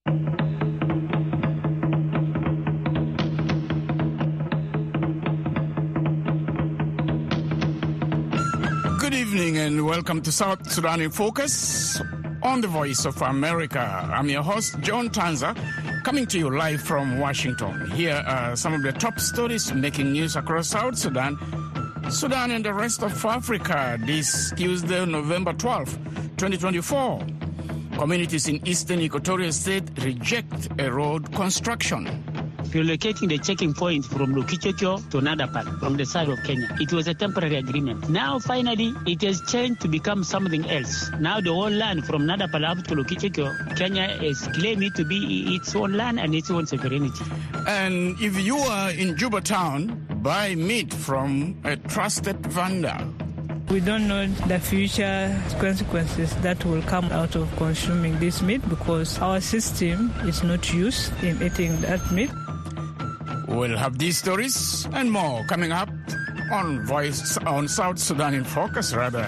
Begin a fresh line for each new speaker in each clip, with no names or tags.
Good evening and welcome to South Sudan in Focus on the Voice of America. I'm your host, John Tanza, coming to you live from Washington. Here are some of the top stories making news across South Sudan, and the rest of Africa this Tuesday, November 12, 2024. Communities in eastern Equatorial State reject a road construction.
Relocating the checking point from Lokichokyo to Nadapal from the side of Kenya. It was a temporary agreement. Now, finally, it has changed to become something else. Now, the whole land from Nadapal up to Lokichokyo, Kenya is claiming to be its own land and its own sovereignty.
And if you are in Juba town, buy meat from a trusted vendor.
We don't know the future consequences that will come out of consuming this meat because our system is not used in eating that meat.
We'll have these stories and more coming up on South Sudan in Focus, rather.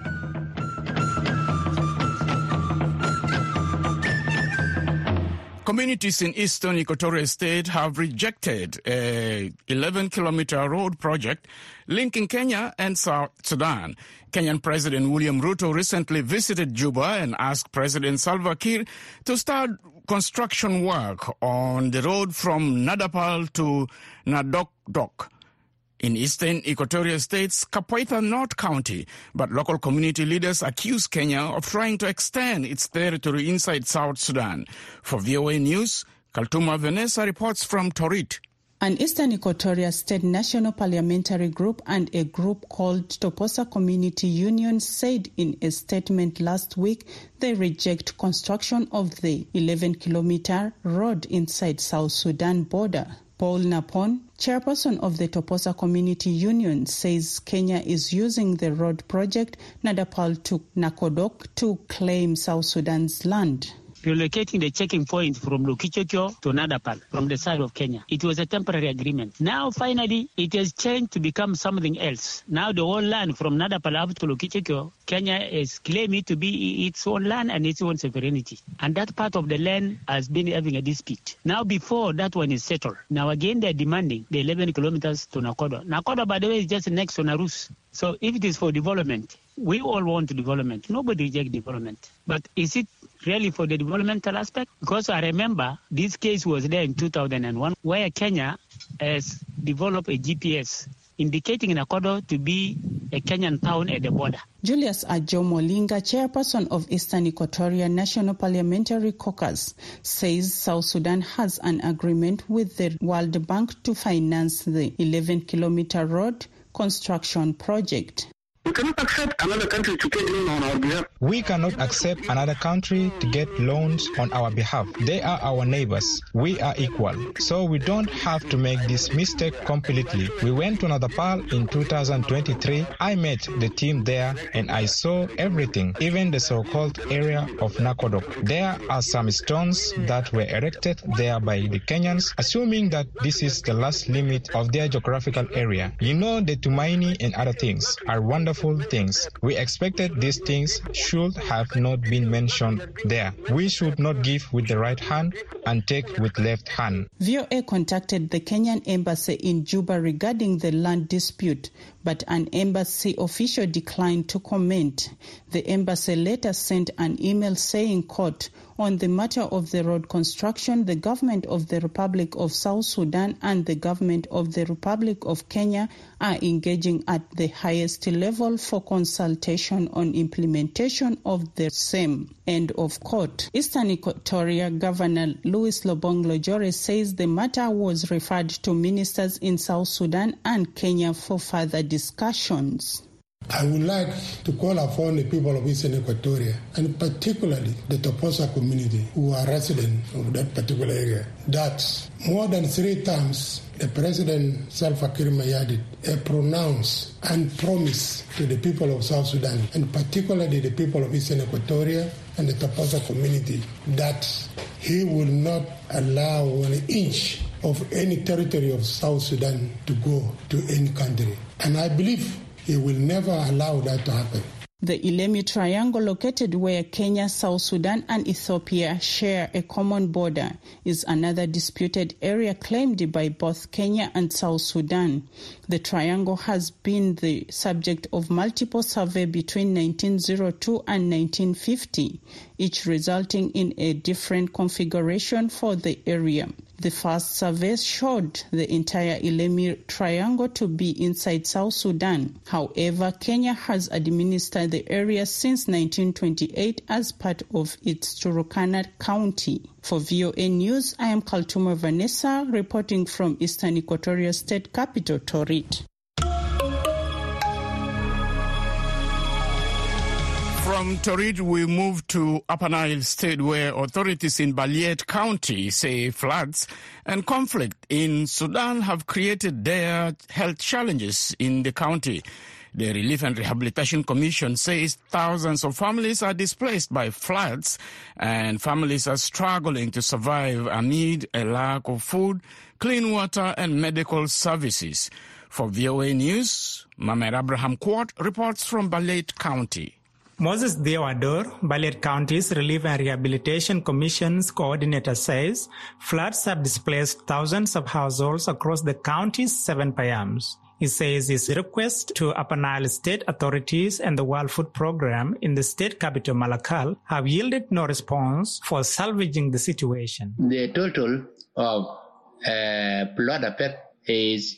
Communities in eastern Equatorial State have rejected a 11-kilometer road project linking Kenya and South Sudan. Kenyan President William Ruto recently visited Juba and asked President Salva Kiir to start construction work on the road from Nadapal to Nadokdok in eastern Equatorial State's Kapoita North County. But local community leaders accuse Kenya of trying to extend its territory inside South Sudan. For VOA News, Kaltuma Vanessa reports from Torit.
An Eastern Equatoria State National Parliamentary Group and a group called Toposa Community Union said in a statement last week they reject construction of the 11-kilometer road inside South Sudan border. Paul Napon, chairperson of the Toposa Community Union, says Kenya is using the road project Nadapal to Nakodok to claim South Sudan's land.
Relocating the checking point from Lokichokyo to Nadapal from the side of Kenya. It was a temporary agreement. Now, finally, it has changed to become something else. Now, the whole land from Nadapal up to Lokichokyo, Kenya is claiming to be its own land and its own sovereignty. And that part of the land has been having a dispute. Now, before that one is settled, now again they're demanding the 11 kilometers to Nakodo. Nakodo, by the way, is just next to Narus. So if it is for development, we all want development. Nobody rejects development. But is it really for the developmental aspect? Because I remember this case was there in 2001 where Kenya has developed a GPS indicating Nakodo to be a Kenyan town at the border.
Julius Ajo Molinga, chairperson of Eastern Equatoria National Parliamentary Caucus, says South Sudan has an agreement with the World Bank to finance the 11-kilometer road construction project.
We cannot accept another country to get loan on our behalf.
We cannot accept another country to get loans on our behalf. They are our neighbors. We are equal. So we don't have to make this mistake completely. We went to Nadapal in 2023. I met the team there and I saw everything, even the so-called area of Nakodok. There are some stones that were erected there by the Kenyans, assuming that this is the last limit of their geographical area. You know, the Tumaini and other things are wonderful things. We expected these things should have not been mentioned there. We should not give with the right hand and take with left hand.
VOA contacted the Kenyan embassy in Juba regarding the land dispute, but an embassy official declined to comment. The embassy later sent an email saying, quote, on the matter of the road construction, the government of the Republic of South Sudan and the government of the Republic of Kenya are engaging at the highest level for consultation on implementation of the same. End of quote. Eastern Equatoria Governor Louis Lobong Lojore says the matter was referred to ministers in South Sudan and Kenya for further discussions.
I would like to call upon the people of Eastern Equatoria, and particularly the Toposa community who are residents of that particular area, that more than 3 times the President Salva Kiir Mayardit pronounced and promised to the people of South Sudan, and particularly the people of Eastern Equatoria and the Toposa community, that he will not allow 1 inch of any territory of South Sudan to go to any country. And I believe he will never allow that to happen.
The Ilemi Triangle, located where Kenya, South Sudan and Ethiopia share a common border, is another disputed area claimed by both Kenya and South Sudan. The triangle has been the subject of multiple surveys between 1902 and 1950, each resulting in a different configuration for the area. The first surveys showed the entire Ilemi Triangle to be inside South Sudan. However, Kenya has administered the area since 1928 as part of its Turkana County. For VOA News, I am Kaltuma Vanessa reporting from Eastern Equatoria State capital, Torit.
From Torit, we move to Upper Nile State, where authorities in Baliyet County say floods and conflict in Sudan have created their health challenges in the county. The Relief and Rehabilitation Commission says thousands of families are displaced by floods and families are struggling to survive amid a lack of food, clean water and medical services. For VOA News, Mamer Abraham Quart reports from Baliyet County.
Moses Dewador, Baliyet County's Relief and Rehabilitation Commission's coordinator, says floods have displaced thousands of households across the county's 7 payams. He says his request to Upper Nile State authorities and the World Food Programme in the state capital Malakal have yielded no response for salvaging the situation.
The total of flood effect is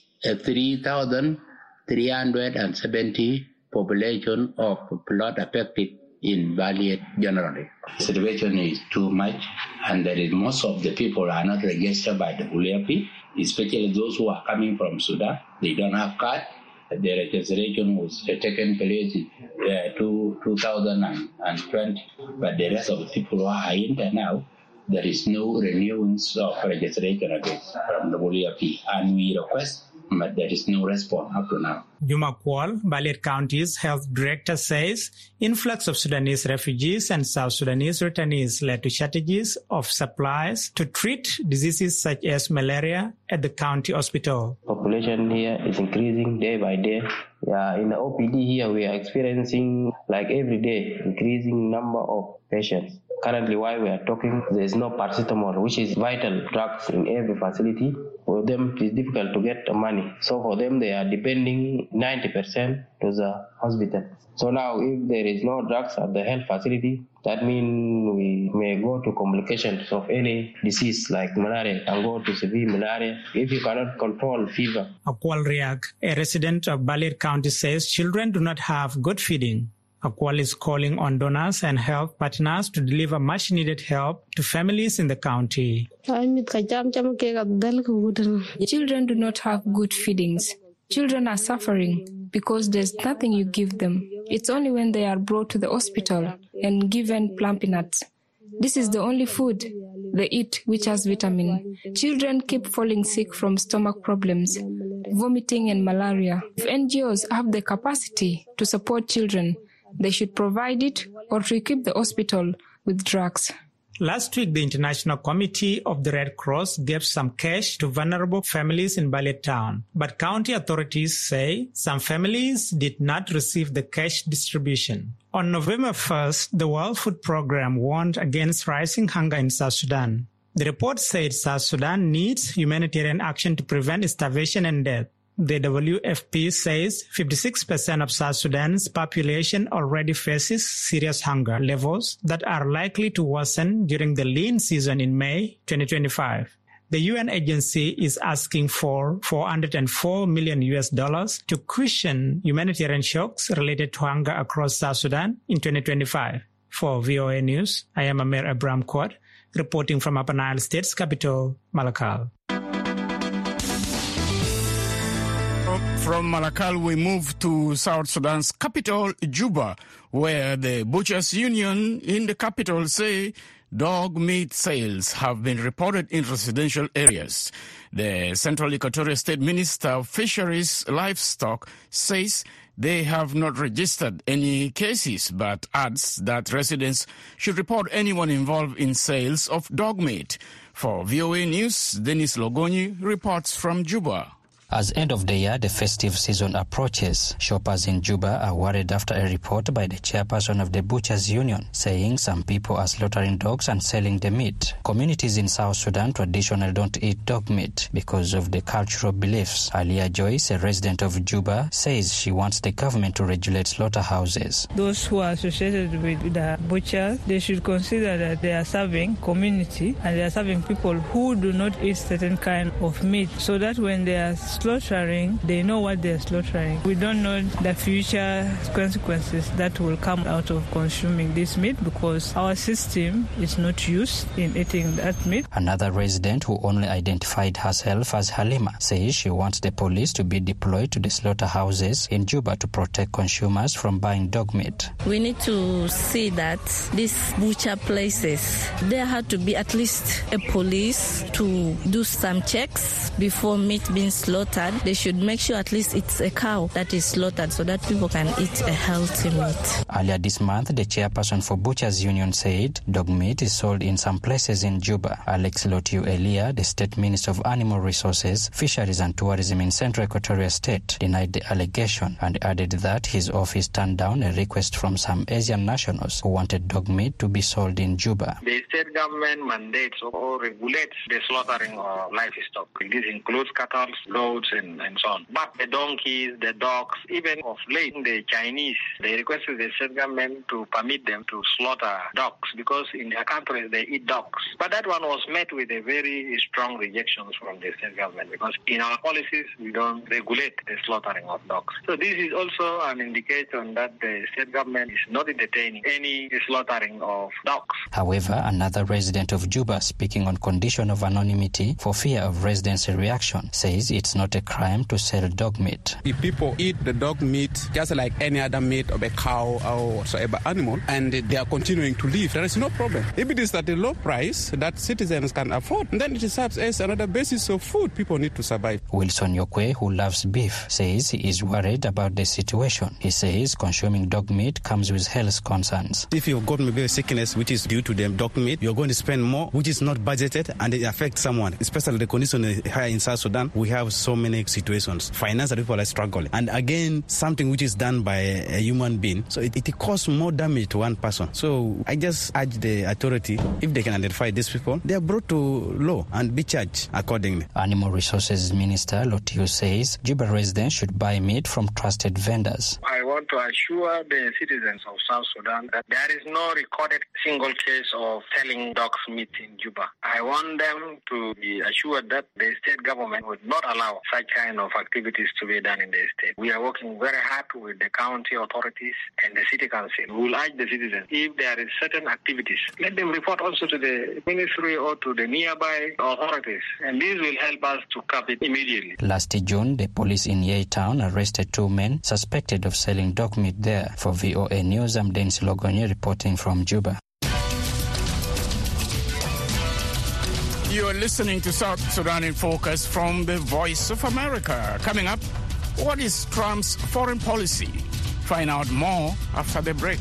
3,370 population of flood affected in Baliyet generally. The situation is too much, and that is most of the people are not registered by the WFP, especially those who are coming from Sudan. They don't have card. The registration was taken place in 2020, but the rest of the people who are in there now, there is no renewance of registration again from the WFP, and we request, but there is no response up to now.
Juma Kwal, Baliyet County's health director, says influx of Sudanese refugees and South Sudanese returnees led to shortages of supplies to treat diseases such as malaria at the county hospital.
Population here is increasing day by day. In the OPD here, we are experiencing like every day increasing number of patients. Currently, while we are talking, there is no paracetamol, which is vital drugs in every facility. For them, it is difficult to get the money. So for them, they are depending 90% to the hospital. So now, if there is no drugs at the health facility, that means we may go to complications of any disease like malaria and go to severe malaria if you cannot control fever.
Akwal Riak, a resident of Baliyet County, says children do not have good feeding. Akwal is calling on donors and health partners to deliver much-needed help to families in the county.
Children do not have good feedings. Children are suffering because there's nothing you give them. It's only when they are brought to the hospital and given plumpy nuts. This is the only food they eat which has vitamin. Children keep falling sick from stomach problems, vomiting and malaria. If NGOs have the capacity to support children, they should provide it or to equip the hospital with drugs.
Last week, the International Committee of the Red Cross gave some cash to vulnerable families in Baliyet town. But county authorities say some families did not receive the cash distribution. On November 1st, the World Food Programme warned against rising hunger in South Sudan. The report said South Sudan needs humanitarian action to prevent starvation and death. The WFP says 56% of South Sudan's population already faces serious hunger levels that are likely to worsen during the lean season in May 2025. The UN agency is asking for $404 million to cushion humanitarian shocks related to hunger across South Sudan in 2025. For VOA News, I am Amir Abraham Quad, reporting from Upper Nile State's capital, Malakal.
From Malakal, we move to South Sudan's capital, Juba, where the Butchers' Union in the capital say dog meat sales have been reported in residential areas. The Central Equatoria State Minister of Fisheries Livestock says they have not registered any cases, but adds that residents should report anyone involved in sales of dog meat. For VOA News, Denis Logoni reports from Juba.
As end of the year, the festive season approaches, shoppers in Juba are worried after a report by the chairperson of the Butchers Union saying some people are slaughtering dogs and selling the meat. Communities in South Sudan traditionally don't eat dog meat because of the cultural beliefs. Alia Joyce, a resident of Juba, says she wants the government to regulate slaughterhouses.
Those who are associated with the butchers, they should consider that they are serving community and they are serving people who do not eat certain kind of meat, so that when they are slaughtering, they know what they are slaughtering. We don't know the future consequences that will come out of consuming this meat because our system is not used in eating that meat.
Another resident who only identified herself as Halima says she wants the police to be deployed to the slaughterhouses in Juba to protect consumers from buying dog meat.
We need to see that these butcher places, there had to be at least a police to do some checks before meat being slaughtered. They should make sure at least it's a cow that is slaughtered so that people can eat a healthy meat.
Earlier this month, the chairperson for Butchers Union said dog meat is sold in some places in Juba. Alex Lotiu Elia, the State Minister of Animal Resources, Fisheries and Tourism in Central Equatoria State, denied the allegation and added that his office turned down a request from some Asian nationals who wanted dog meat to be sold in Juba.
The state government mandates or regulates the slaughtering of livestock. This includes cattle, goats, and so on. But the donkeys, the dogs, even of late, the Chinese, they requested the state government to permit them to slaughter dogs because in their countries they eat dogs. But that one was met with a very strong rejection from the state government because in our policies we don't regulate the slaughtering of dogs. So this is also an indication that the state government is not entertaining any slaughtering of dogs.
However, another resident of Juba, speaking on condition of anonymity for fear of residents' reaction, says it's not a crime to sell dog meat.
If people eat the dog meat just like any other meat of a cow or whatsoever animal and they are continuing to live, there is no problem. If it is at a low price that citizens can afford, then it serves as another basis of food people need to survive.
Wilson Yokwe, who loves beef, says he is worried about the situation. He says consuming dog meat comes with health concerns.
If you've got maybe a sickness which is due to the dog meat, you're going to spend more, which is not budgeted, and it affects someone. Especially the condition here in South Sudan, we have so many situations. Financial people are struggling. And again, something which is done by a human being, so it causes more damage to one person. So I just urge the authority, if they can identify these people, they are brought to law and be charged accordingly.
Animal Resources Minister Lotiu says Juba residents should buy meat from trusted vendors.
I want to assure the citizens of South Sudan that there is no recorded single case of selling dogs meat in Juba. I want them to be assured that the state government would not allow such kind of activities to be done in the state. We are working very hard with the county authorities and the city council. We will urge the citizens, if there is certain activities, let them report also to the ministry or to the nearby authorities, and this will help us to curb it immediately.
Last June, the police in Yei Town arrested 2 men suspected of selling dog meat there. For VOA News, I'm Dennis Logonye reporting from Juba.
You are listening to South Sudan in Focus from the Voice of America. Coming up, what is Trump's foreign policy? Find out more after the break.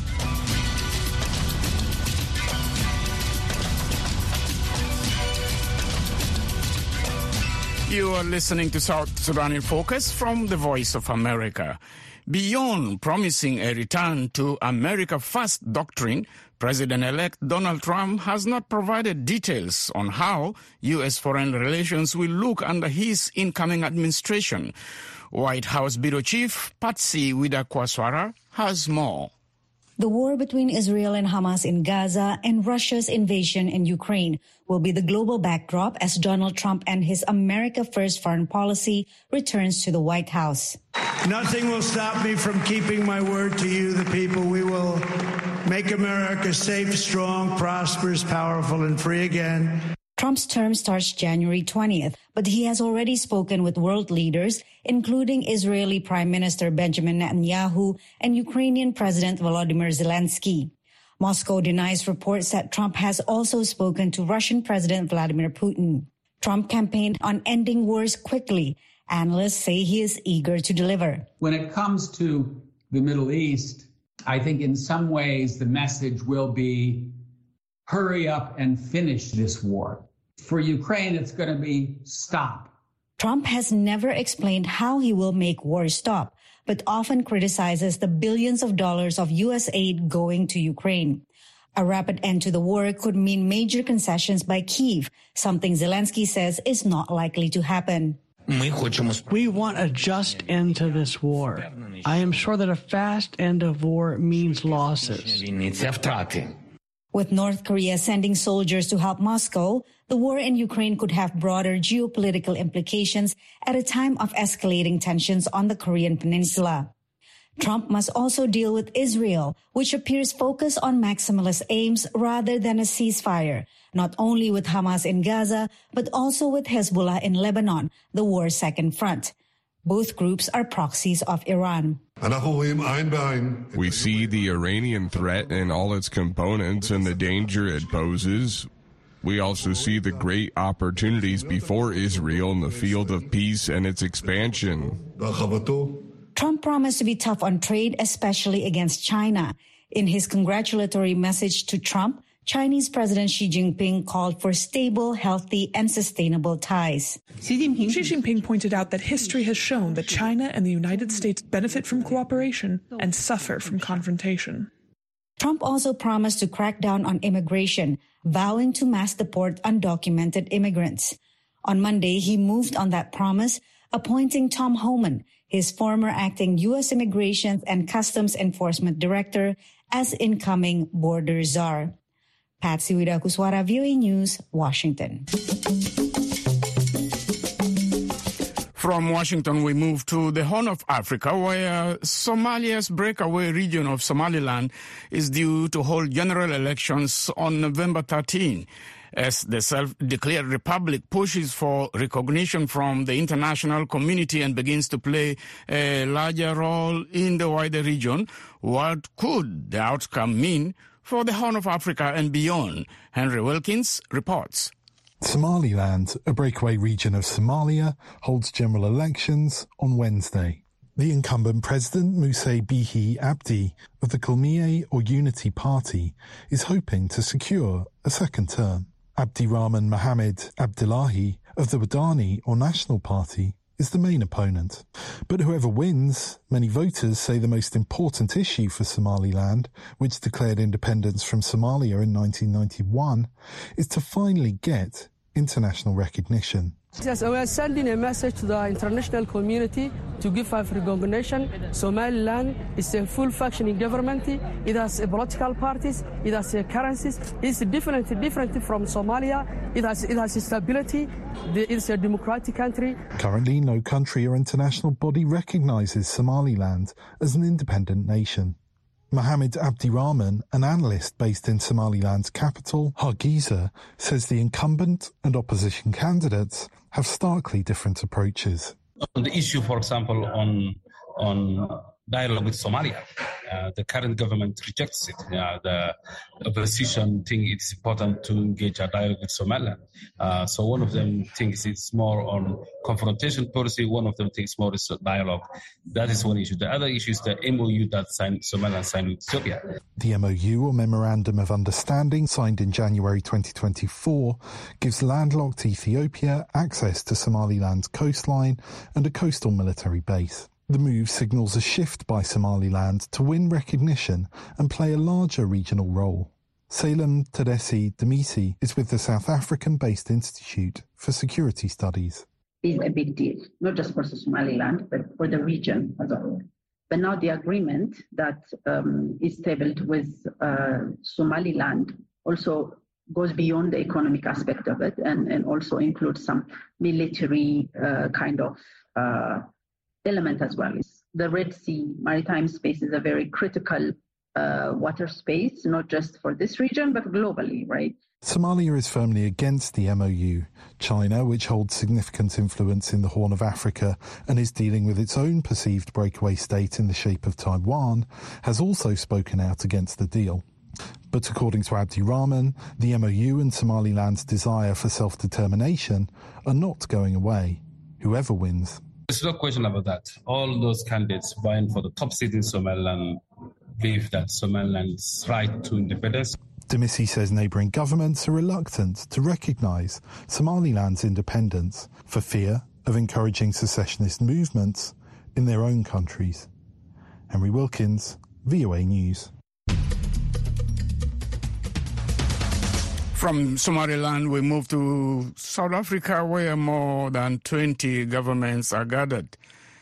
You are listening to South Sudan in Focus from the Voice of America. Beyond promising a return to America First doctrine, President-elect Donald Trump has not provided details on how U.S. foreign relations will look under his incoming administration. White House Bureau Chief Patsy Widakwaswara has more.
The war between Israel and Hamas in Gaza and Russia's invasion in Ukraine will be the global backdrop as Donald Trump and his America First foreign policy returns to the White House.
Nothing will stop me from keeping my word to you, the people. We will make America safe, strong, prosperous, powerful, and free again.
Trump's term starts January 20th, but he has already spoken with world leaders, including Israeli Prime Minister Benjamin Netanyahu and Ukrainian President Volodymyr Zelensky. Moscow denies reports that Trump has also spoken to Russian President Vladimir Putin. Trump campaigned on ending wars quickly. Analysts say he is eager to deliver.
When it comes to the Middle East, I think in some ways the message will be hurry up and finish this war. For Ukraine, it's going to be stop.
Trump has never explained how he will make war stop, but often criticizes the billions of dollars of U.S. aid going to Ukraine. A rapid end to the war could mean major concessions by Kyiv, something Zelensky says is not likely to happen.
We want a just end to this war. I am sure that a fast end of war means losses.
With North Korea sending soldiers to help Moscow, the war in Ukraine could have broader geopolitical implications at a time of escalating tensions on the Korean peninsula. Trump must also deal with Israel, which appears focused on maximalist aims rather than a ceasefire, not only with Hamas in Gaza, but also with Hezbollah in Lebanon, the war's second front. Both groups are proxies of Iran.
We see the Iranian threat and all its components and the danger it poses. We also see the great opportunities before Israel in the field of peace and its expansion.
Trump promised to be tough on trade, especially against China. In his congratulatory message to Trump, Chinese President Xi Jinping called for stable, healthy, and sustainable ties.
Xi Jinping pointed out that history has shown that China and the United States benefit from cooperation and suffer from confrontation.
Trump also promised to crack down on immigration, vowing to mass deport undocumented immigrants. On Monday, he moved on that promise, appointing Tom Homan, his former acting U.S. Immigration and Customs Enforcement Director, as incoming border czar. Patsy Widakuswara, VOA News, Washington.
From Washington, we move to the Horn of Africa, where Somalia's breakaway region of Somaliland is due to hold general elections on November 13. As the self-declared republic pushes for recognition from the international community and begins to play a larger role in the wider region, what could the outcome mean for the Horn of Africa and beyond? Henry Wilkins reports.
Somaliland, a breakaway region of Somalia, holds general elections on Wednesday. The incumbent president, Musa Bihi Abdi, of the Kulmiye or Unity Party, is hoping to secure a second term. Abdirahman Mohamed Abdullahi of the Wadani or National Party is the main opponent. But whoever wins, many voters say the most important issue for Somaliland, which declared independence from Somalia in 1991, is to finally get international recognition.
Yes, we are sending a message to the international community to give us recognition. Somaliland is a full functioning government. It has political parties. It has currencies. It's different from Somalia. It has stability. It's a democratic country.
Currently, no country or international body recognizes Somaliland as an independent nation. Mohamed Abdirahman, an analyst based in Somaliland's capital, Hargeisa, says the incumbent and opposition candidates have starkly different approaches.
On the issue, for example, on dialogue with Somalia, the current government rejects it. The opposition think it's important to engage a dialogue with Somaliland. So one of them thinks it's more on confrontation policy. One of them thinks more is dialogue. That is one issue. The other issue is the MOU that Somaliland signed with Ethiopia.
The MOU, or Memorandum of Understanding, signed in January 2024, gives landlocked Ethiopia access to Somaliland's coastline and a coastal military base. The move signals a shift by Somaliland to win recognition and play a larger regional role. Salem Tedesi Demisi is with the South African-based Institute for Security Studies.
It's a big deal, not just for Somaliland, but for the region as a whole. But now the agreement that is tabled with Somaliland also goes beyond the economic aspect of it and also includes some military kind of element as well. The Red Sea maritime space is a very critical water space, not just for this region, but globally, right?
Somalia is firmly against the MOU. China, which holds significant influence in the Horn of Africa and is dealing with its own perceived breakaway state in the shape of Taiwan, has also spoken out against the deal. But according to Abdirahman, the MOU and Somaliland's desire for self-determination are not going away, whoever wins.
There's no question about that. All those candidates vying for the top seat in Somaliland believe that Somaliland's right to independence.
Demisi says neighbouring governments are reluctant to recognise Somaliland's independence for fear of encouraging secessionist movements in their own countries. Henry Wilkins, VOA News.
From Somaliland, we move to South Africa, where more than 20 governments are gathered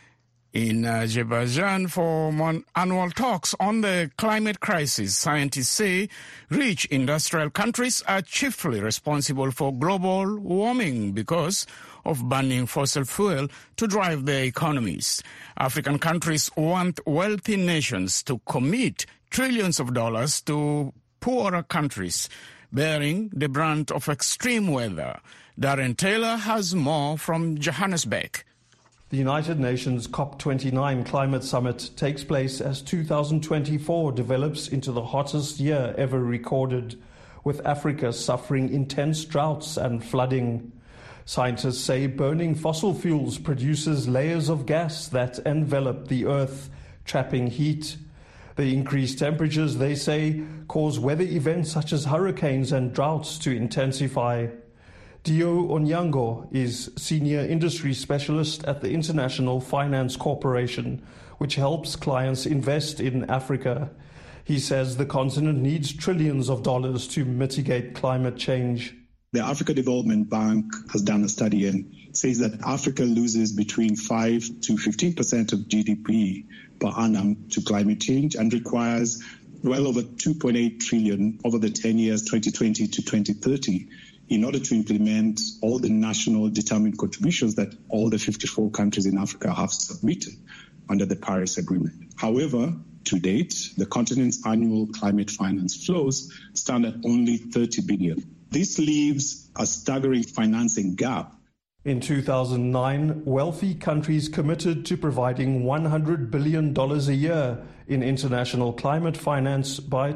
in Azerbaijan for annual talks on the climate crisis. Scientists say rich industrial countries are chiefly responsible for global warming because of burning fossil fuel to drive their economies. African countries want wealthy nations to commit trillions of dollars to poorer countries bearing the brunt of extreme weather. Darren Taylor has more from Johannesburg.
The United Nations COP29 climate summit takes place as 2024 develops into the hottest year ever recorded, with Africa suffering intense droughts and flooding. Scientists say burning fossil fuels produces layers of gas that envelop the earth, trapping heat. The increased temperatures, they say, cause weather events such as hurricanes and droughts to intensify. Dio Onyango is Senior Industry Specialist at the International Finance Corporation, which helps clients invest in Africa. He says the continent needs trillions of dollars to mitigate climate change.
The Africa Development Bank has done a study and says that Africa loses between 5 to 15% of GDP per annum to climate change and requires well over 2.8 trillion over the 10 years 2020 to 2030 in order to implement all the national determined contributions that all the 54 countries in Africa have submitted under the Paris Agreement. However, to date, the continent's annual climate finance flows stand at only 30 billion. This leaves a staggering financing gap.
In 2009, wealthy countries committed to providing $100 billion a year in international climate finance by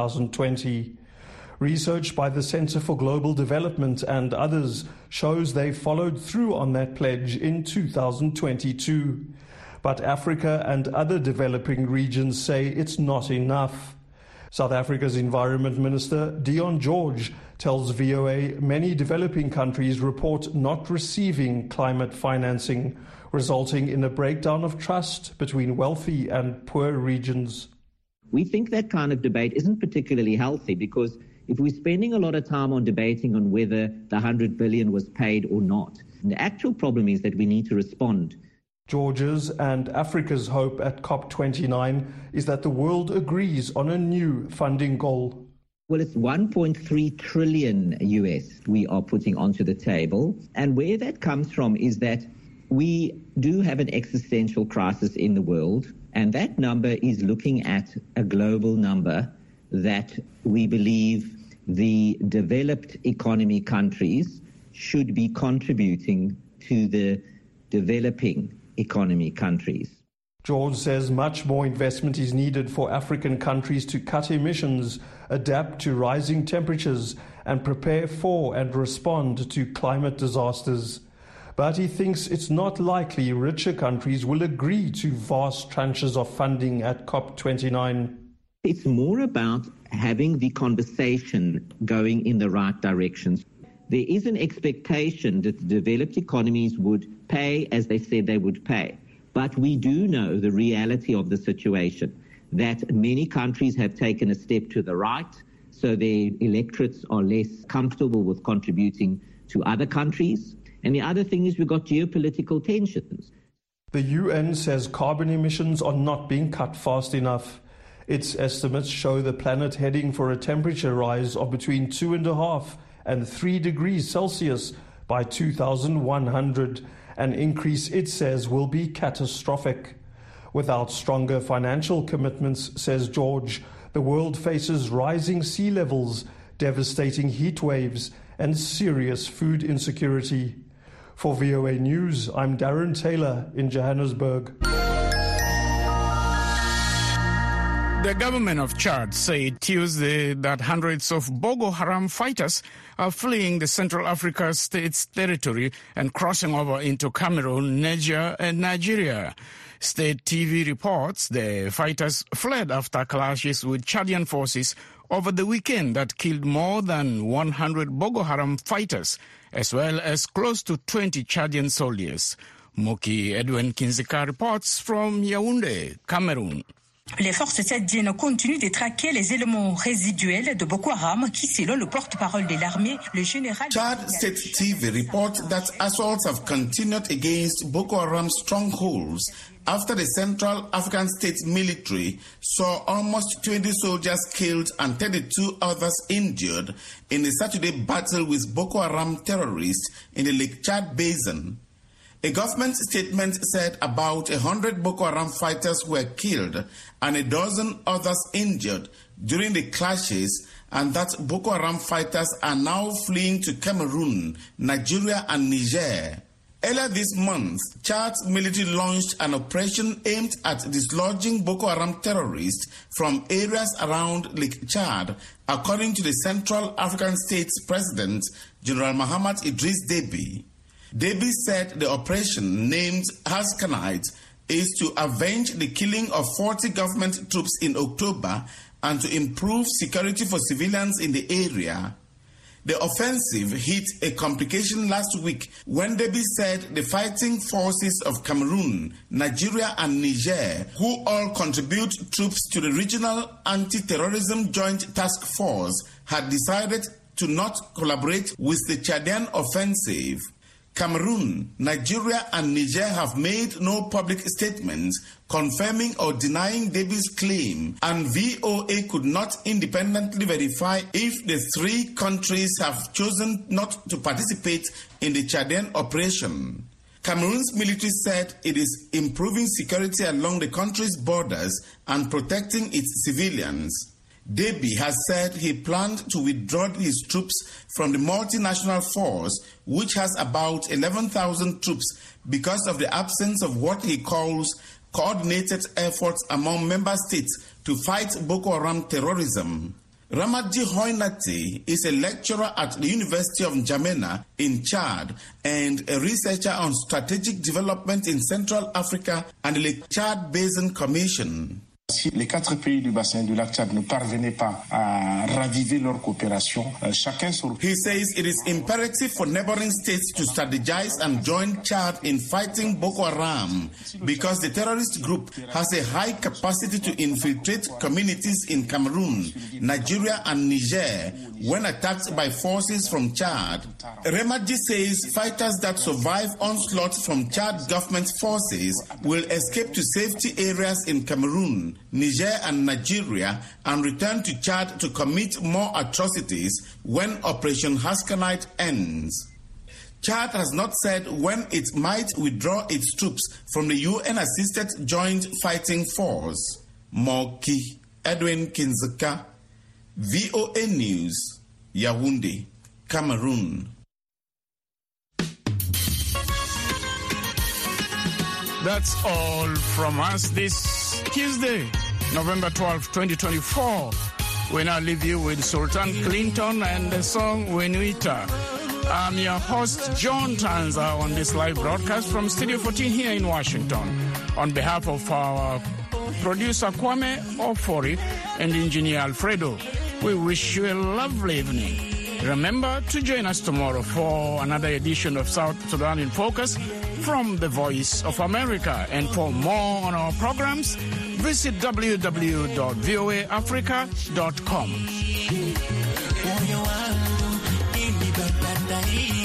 2020. Research by the Center for Global Development and others shows they followed through on that pledge in 2022. But Africa and other developing regions say it's not enough. South Africa's Environment Minister, Dion George, tells VOA many developing countries report not receiving climate financing, resulting in a breakdown of trust between wealthy and poor regions.
We think that kind of debate isn't particularly healthy because if we're spending a lot of time on debating on whether the 100 billion was paid or not, the actual problem is that we need to respond.
Georgia's and Africa's hope at COP29 is that the world agrees on a new funding goal.
Well, it's 1.3 trillion US we are putting onto the table. And where that comes from is that we do have an existential crisis in the world. And that number is looking at a global number that we believe the developed economy countries should be contributing to the developing economy countries.
George says much more investment is needed for African countries to cut emissions, adapt to rising temperatures, and prepare for and respond to climate disasters. But he thinks it's not likely richer countries will agree to vast tranches of funding at COP29.
It's more about having the conversation going in the right direction. There is an expectation that the developed economies would pay as they said they would pay. But we do know the reality of the situation, that many countries have taken a step to the right, so their electorates are less comfortable with contributing to other countries. And the other thing is we've got geopolitical tensions.
The UN says carbon emissions are not being cut fast enough. Its estimates show the planet heading for a temperature rise of between 2.5 and 3 degrees Celsius by 2100, an increase it says will be catastrophic. Without stronger financial commitments, says George, the world faces rising sea levels, devastating heat waves, and serious food insecurity. For VOA News, I'm Darren Taylor in Johannesburg.
The government of Chad said Tuesday that hundreds of Boko Haram fighters are fleeing the Central African States territory and crossing over into Cameroon, Niger, and Nigeria. State TV reports the fighters fled after clashes with Chadian forces over the weekend that killed more than 100 Boko Haram fighters, as well as close to 20 Chadian soldiers. Moki Edwin Kinzeka reports from Yaoundé, Cameroon.
Les forces tchadiennes continuent de traquer les éléments résiduels de Boko Haram qui, selon le porte-parole de l'armée, le général...
Chad State TV reports that assaults have continued against Boko Haram strongholds after the Central African State military saw almost 20 soldiers killed and 32 others injured in a Saturday battle with Boko Haram terrorists in the Lake Chad Basin. A government statement said about 100 Boko Haram fighters were killed and a dozen others injured during the clashes, and that Boko Haram fighters are now fleeing to Cameroon, Nigeria, and Niger. Earlier this month, Chad's military launched an operation aimed at dislodging Boko Haram terrorists from areas around Lake Chad, according to the Central African State's President, General Muhammad Idris Deby. Deby said the operation, named Haskanite, is to avenge the killing of 40 government troops in October and to improve security for civilians in the area. The offensive hit a complication last week when Deby said the fighting forces of Cameroon, Nigeria, and Niger, who all contribute troops to the Regional Anti-Terrorism Joint Task Force, had decided to not collaborate with the Chadian offensive. Cameroon, Nigeria, and Niger have made no public statements confirming or denying Deby's claim, and VOA could not independently verify if the three countries have chosen not to participate in the Chadian operation. Cameroon's military said it is improving security along the country's borders and protecting its civilians. Deby has said he planned to withdraw his troops from the multinational force, which has about 11,000 troops, because of the absence of what he calls coordinated efforts among member states to fight Boko Haram terrorism. Ramadji Hoinati is a lecturer at the University of N'Djamena in Chad and a researcher on strategic development in Central Africa and the Lake Chad Basin Commission.
Si les 4 pays du bassin du lac Tchad ne parvenaient pas à raviver leur coopération, chacun sur...
He says it is imperative for neighboring states to strategize and join Chad in fighting Boko Haram because the terrorist group has a high capacity to infiltrate communities in Cameroon, Nigeria, and Niger when attacked by forces from Chad. Ramadji says fighters that survive onslaught from Chad government forces will escape to safety areas in Cameroon, Niger, and Nigeria and return to Chad to commit more atrocities when Operation Haskanite ends. Chad has not said when it might withdraw its troops from the UN-assisted Joint Fighting Force. Moki Edwin Kinzeka, VOA News, Yaoundé, Cameroon.
That's all from us this Tuesday, November 12, 2024. We now leave you with Sultan Clinton and the song Wenuita. I'm your host, John Tanza, on this live broadcast from Studio 14 here in Washington. On behalf of our producer Kwame Ofori and engineer Alfredo, we wish you a lovely evening. Remember to join us tomorrow for another edition of South Sudan in Focus from the Voice of America. And for more on our programs, visit www.voaafrica.com.